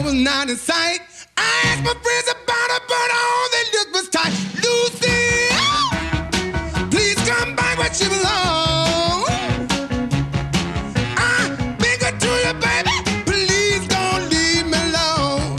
was not in sight. I asked my friends about her, but all they looked was tight. Lucy, please come back where she belongs. I beg her to you, baby, please don't leave me alone.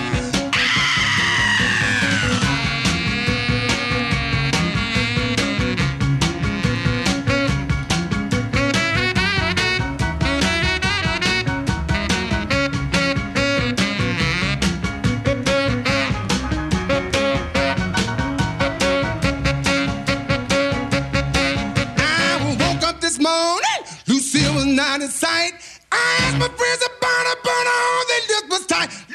This morning, Lucille was not in sight. I asked my friends about her, but all they looked was tight.